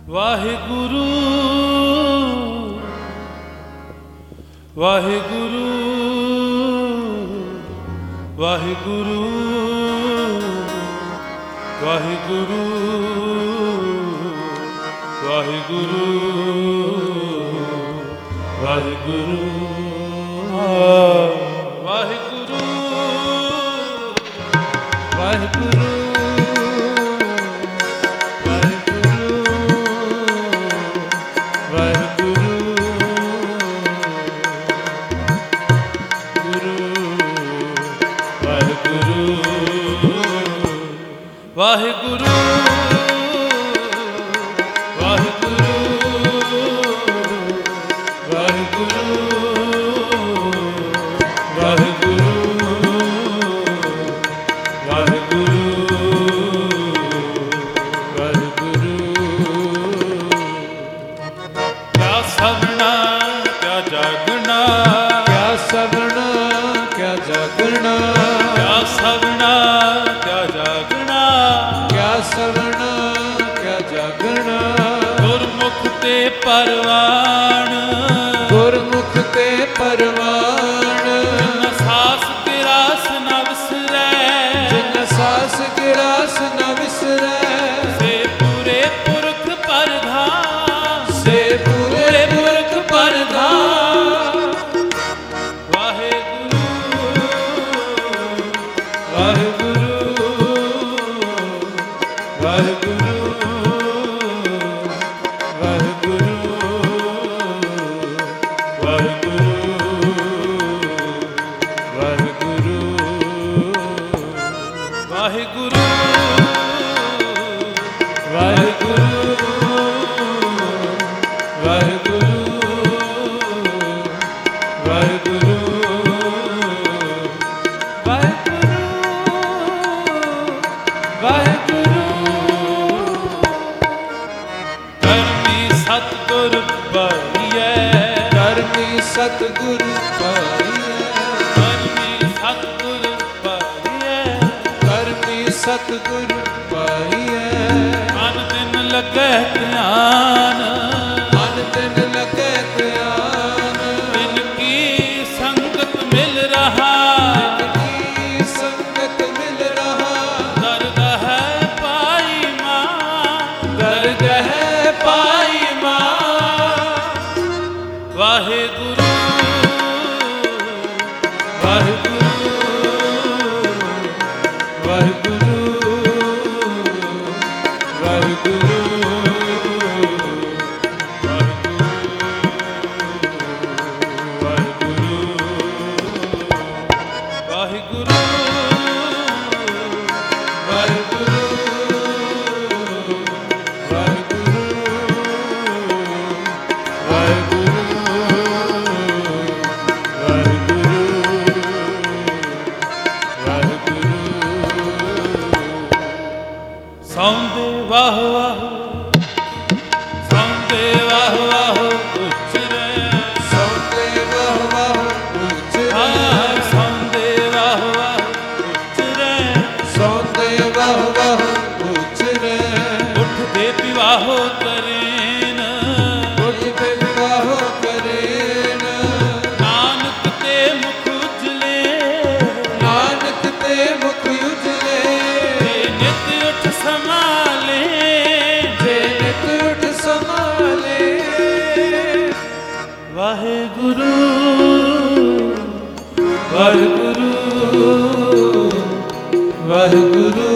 ਵਾਹਿਗੁਰੂ ਵਾਹਿਗੁਰੂ ਵਾਹਿਗੁਰੂ ਵਾਹਿਗੁਰੂ ਵਾਹਿਗੁਰੂ ਵਾਹਿਗੁਰੂ ਵਾਹਿਗੁਰੂ ਵਾਹਿਗੁਰੂ ਵਾਹਿਗੁਰੂ ਵਾਹਿਗੁਰੂ ਵਾਹਿਗੁਰੂ ਵਾਹਿਗੁਰੂ ਵਾਹਿਗੁਰੂ ਵਾਹਿਗੁਰੂ ਕਿਆ ਸਵਣਾ ਕਿਆ ਜਾਗਣਾ ਕਿਆ ਸਵਣਾ ਕਿਆ ਜਾਗਣਾ ਕਿਆ ਸਵਣਾ ਕਿਆ ਜਾਗਣਾ ਕਿਆ ਸਵਣਾ ਕਿਆ ਜਾਗਣਾ ਗੁਰਮੁਖ ਤੇ ਪਰਵਾਣ ਗੁਰਮੁਖ ਤੇ ਪਰਵਾਣ ਜਿਨ ਸਾਸ ਕੇ ਰਾਸ ਨ ਵਿਸਰੈ ਜਿਨ ਸਾਸ ਕੇ ਰਾਸ ਨ ਵਿਸਰੈ ਸੇ ਪੂਰੇ ਪੁਰਖ ਪਰਧਾਨ ਸੇ ਪੂਰੇ ਪੁਰਖ ਪਰਧਾਨ ਵਾਹਿਗੁਰੂ ਵਾਹਿਗੁਰੂ ਵਾਹਿਗੁਰੂ ਵਾਹਿਗੁਰੂ ਵਾਹਿਗੁਰੂ ਸਤਿਗੁਰ ਪਾਈਐ ਕਰਮੀ ਸਤਿਗੁਰ ਪਾਈਐ ਕਰਮੀ ਸਤਿਗੁਰ ਪਾਈਐ ਕਰਮੀ ਸਤਿਗੁਰ ਪਾਈਐ ਮਨ ਦਿਨ ਲੱਗੈ ਧਿਆਨ ਮਨ ਦਿਨ ਲੱਗੈ ਧਿਆਨ ਬਿਨ ਕੀ ਸੰਗਤ ਮਿਲ ਰਹਾ ਬਿਨ ਕੀ ਸੰਗਤ ਮਿਲ ਰਹਾ ਦਰਦ ਹੈ ਪਾਈ ਮਾਂ ਦਰਦ ਹੈ ਪਾਈ ਮਾਂ ਵਾਹਿਗੁਰੂ ਵਾਹਿਗੁਰੂ ਵਾਹਿਗੁਰੂ ਵਾਹਿਗੁਰੂ ਵਾਹਿਗੁਰੂ ਸੌਂਦੇ ਵਾਹ ਵਾਹ ਸੌਂਦੇ ਵਾਹ ਵਾਹ ਉਚਰੇ ਸੌਂਦੇ ਵਾਹ ਵਾਹ ਉਚਰੇ ਸੌਂਦੇ ਵਾਹ ਵਾਹ ਉਚਰੇ ਸੌਂਦੇ ਵਾਹ ਵਾਹ ਉਚਰੇ ਉੱਠਦੇ ਵਿਵਾਹੋ ਕਰੇਨ ਉੱਠਦੇ ਵਿਵਾਹੋ ਕਰੇਨ ਨਾਨਕ ਤੇ ਮੁਖ ਉਜਲੇ ਨਾਨਕ ਤੇ ਮੁਖ ਉਜਲੇ ਤੇ ਨਿਤ ਉੱਠ ਸੰਭਾਲੇ ਜੇ ਨਿਤ ਉੱਠ ਸੰਭਾਲੇ ਵਾਹਿਗੁਰੂ ਵਾਹਿਗੁਰੂ ਵਾਹਿਗੁਰੂ